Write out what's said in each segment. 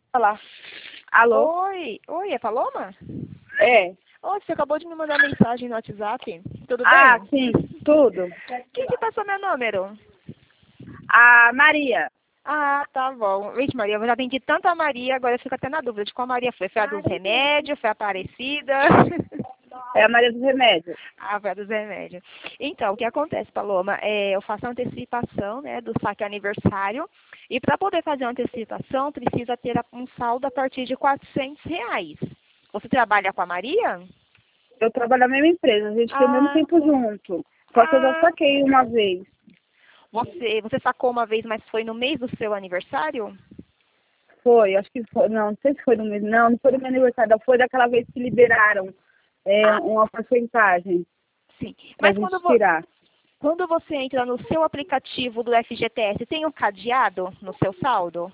Falar. Alô? Oi, é Paloma? É. Oi, você acabou de me mandar mensagem no WhatsApp. Tudo Ah, bem? sim, tudo. Quem que passou meu número? A Maria. Ah, tá bom. Vixe, Maria, eu já atendi tanto a Maria, agora eu fico até na dúvida de qual Maria foi. Foi a dos remédios? Foi a Aparecida? É a Maria dos Remédios. Ah, foi a dos remédios. Então, o que acontece, Paloma? Eu faço a antecipação, né, do saque aniversário. E para poder fazer a antecipação, precisa ter um saldo a partir de R$ 400. Você trabalha com a Maria? Eu trabalho na mesma empresa, a gente tem o mesmo Ah, tempo junto. Só que eu já ah, saquei uma vez. você sacou uma vez, mas foi no mês do seu aniversário? Foi, acho que foi, não sei se foi no mês, não foi no meu aniversário, foi daquela vez que liberaram Ah, uma porcentagem sim. pra Mas gente tirar. quando você entra no seu aplicativo do FGTS, tem um cadeado no seu saldo?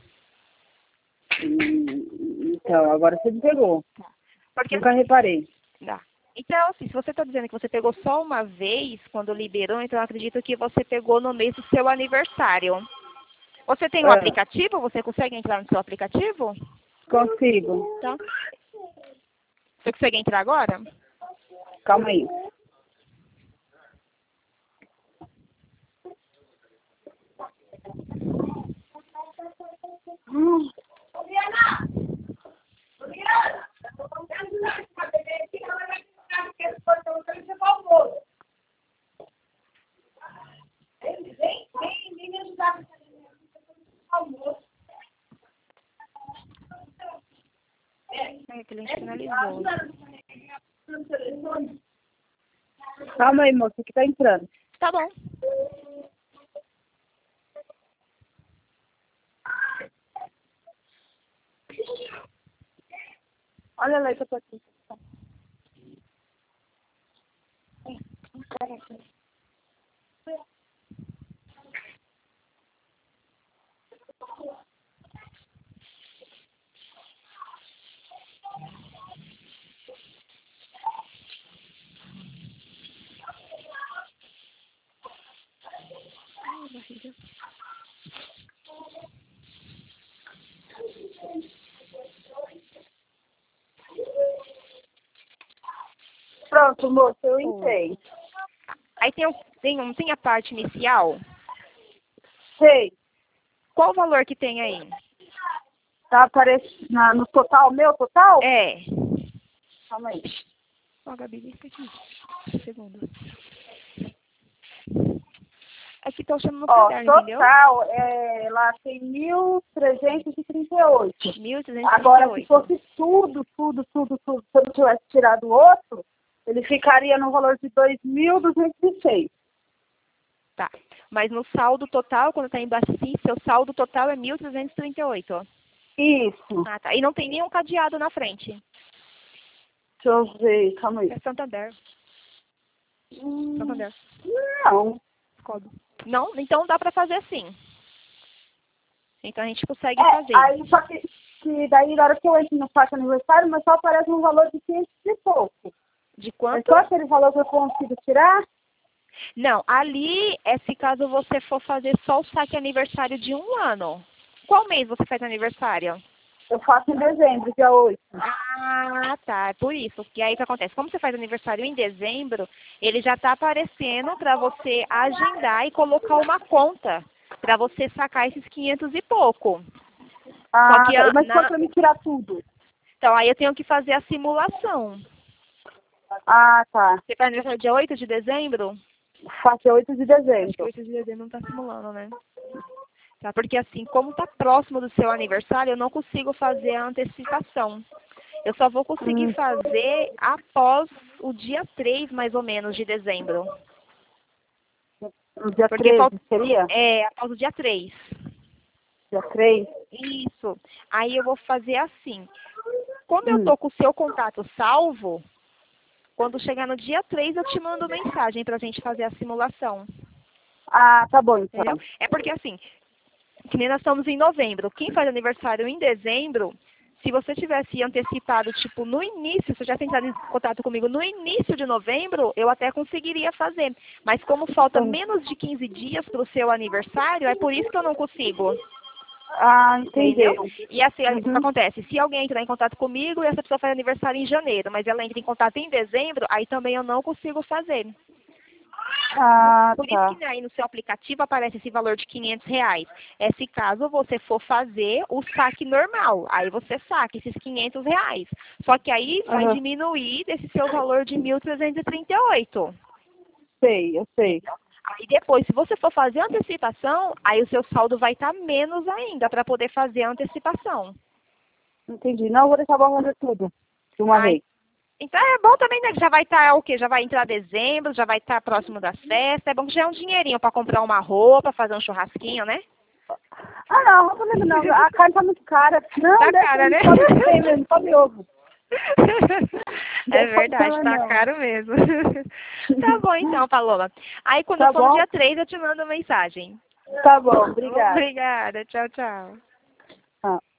Então, agora você me pegou. Porque Nunca reparei. Tá. Então, assim, se você está dizendo que você pegou só uma vez quando liberou, então eu acredito que você pegou no mês do seu aniversário. Você tem um Ah, aplicativo? Você consegue entrar no seu aplicativo? consigo. Tá. Você consegue entrar agora? Calma aí. É, que ele finalizou. Calma aí, moça, que tá entrando. Tá bom. Olha lá que eu tô aqui. Ai, barriga. Pronto, moça, eu Oi. entrei. Aí tem a parte inicial. Sei. Qual o valor que tem aí? Tá aparecendo no total, meu total? É. Calma aí. Ó, Gabi, vem aqui. Um segundo. Aqui tá achando no Ó, caderno, entendeu? total, lá tem 1.338. Agora, se 1.338. fosse tudo, se eu não tivesse tirado o outro, ele ficaria no valor de 2.206. Tá. Mas no saldo total, quando tá embaixo assim, seu saldo total é 1.338. Isso. Ah, tá. E não tem nenhum cadeado na frente. Deixa eu ver, calma aí. É Santander. Santander. Não. Código. Não? Então dá pra fazer assim. Então a gente consegue fazer. Aí só que daí na hora que eu entro no saque aniversário, mas só aparece um valor de 500 e pouco. De É quanto? só aquele valor que eu consigo tirar? Não, ali é se caso você for fazer só o saque aniversário de 1 ano. Qual mês você faz aniversário? Eu faço em dezembro, dia 8. Ah, tá. É por isso. Que aí o que acontece? Como você faz aniversário em dezembro, ele já está aparecendo para você agendar e colocar uma conta para você sacar esses 500 e pouco. Só Ah, que mas só pra me tirar tudo. então aí eu tenho que fazer a simulação. Ah, tá. Você faz aniversário dia 8 de dezembro? Faço dia 8 de Acho que dezembro. 8 de dezembro não está simulando, né? Tá, porque assim, como está próximo do seu aniversário, eu não consigo fazer a antecipação. Eu só vou conseguir fazer após o dia 3, mais ou menos, de dezembro. No dia Porque 13 seria? após o dia 3. Dia 3? Isso. Aí eu vou fazer assim. Como eu Hum. tô com o seu contato salvo, quando chegar no dia 3 eu te mando mensagem pra gente fazer a simulação. Ah, tá bom então. Entendeu? É porque assim, que nem nós estamos em novembro. Quem faz aniversário em dezembro, se você tivesse antecipado, tipo, no início, se você já entrado em contato comigo no início de novembro, eu até conseguiria fazer. Mas como falta menos de 15 dias para o seu aniversário, é por isso que eu não consigo. Ah, entendi. Entendeu? E assim, o que acontece? Se alguém entrar em contato comigo e essa pessoa faz aniversário em janeiro, mas ela entra em contato em dezembro, aí também eu não consigo fazer. Ah, Por isso tá. que aí no seu aplicativo aparece esse valor de R$ 500. É se caso você for fazer o saque normal. Aí você saca esses R$ 500. Só que aí vai Aham. diminuir desse seu valor de 1.338. Sei, eu sei. Aí depois, se você for fazer a antecipação, aí o seu saldo vai estar menos ainda para poder fazer a antecipação. Entendi. Não, eu vou deixar borrando tudo de uma Ai, vez. então é bom também, né? Que já vai estar o quê? Já vai entrar dezembro, já vai estar próximo das festas. É bom que já é um dinheirinho para comprar uma roupa, fazer um churrasquinho, né? Ah, não, não comigo não. A carne tá muito cara. Não, Tá deixa cara, aí, né? só não tem mesmo, só de ovo. É Deixa verdade, ela tá não. caro mesmo. Tá bom então, Paloma. Aí quando eu Tá for no bom? dia 3 eu te mando mensagem. Tá bom, obrigada. Obrigada, tchau, tchau. Ah.